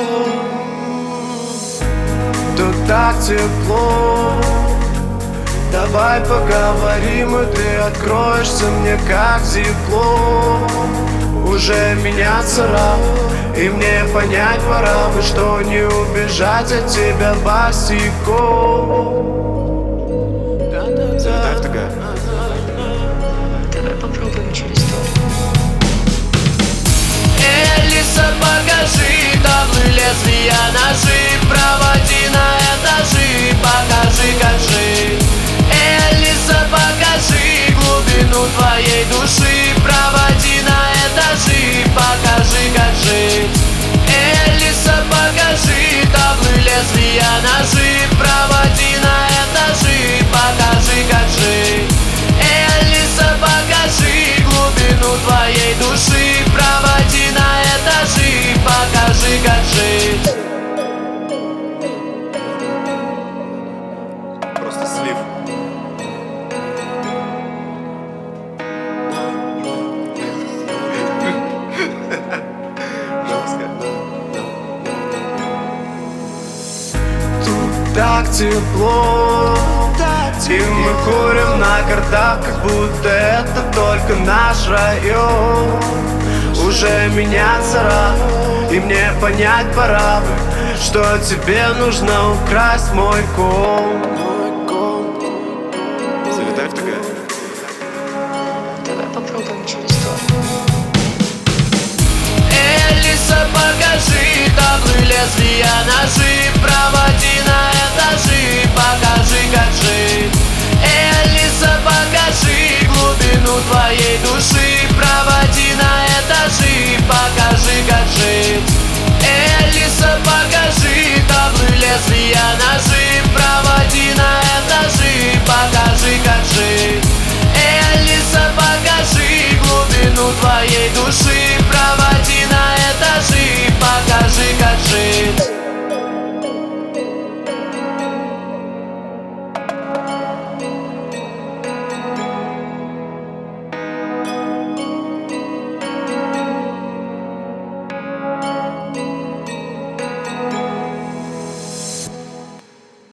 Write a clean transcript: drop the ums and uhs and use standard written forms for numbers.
Тут так тепло. Давай поговорим, и ты откроешься мне как тепло. Уже меняться рано, и мне понять пора бы, что не убежать от тебя босиком. Залетай в ТГ. Давай попробуем через то. Элиса, покажи таблы, лезвия, ножи, проводи на этажи, покажи, как жить. Элиса, покажи глубину твоей души, проводи на этажи, покажи, как жить. Элиса, покажи таблы, лезвия, ножи, проводи на этажи, покажи, как жить. Элиса, покажи глубину твоей души, проводи на этажи, покажи, как жить. Просто слив. Тут так тепло, и мы курим на картах, как будто это только наш район. Уже меняться рано, и мне понять пора бы, что тебе нужно украсть мой ком. Залетай в ТГ. Давай попробуем через то. Элиса, покажи таблы, лезвия, ножи, проводи на этажи, покажи, как жить. Элиса, покажи глубину твоей души, проводи на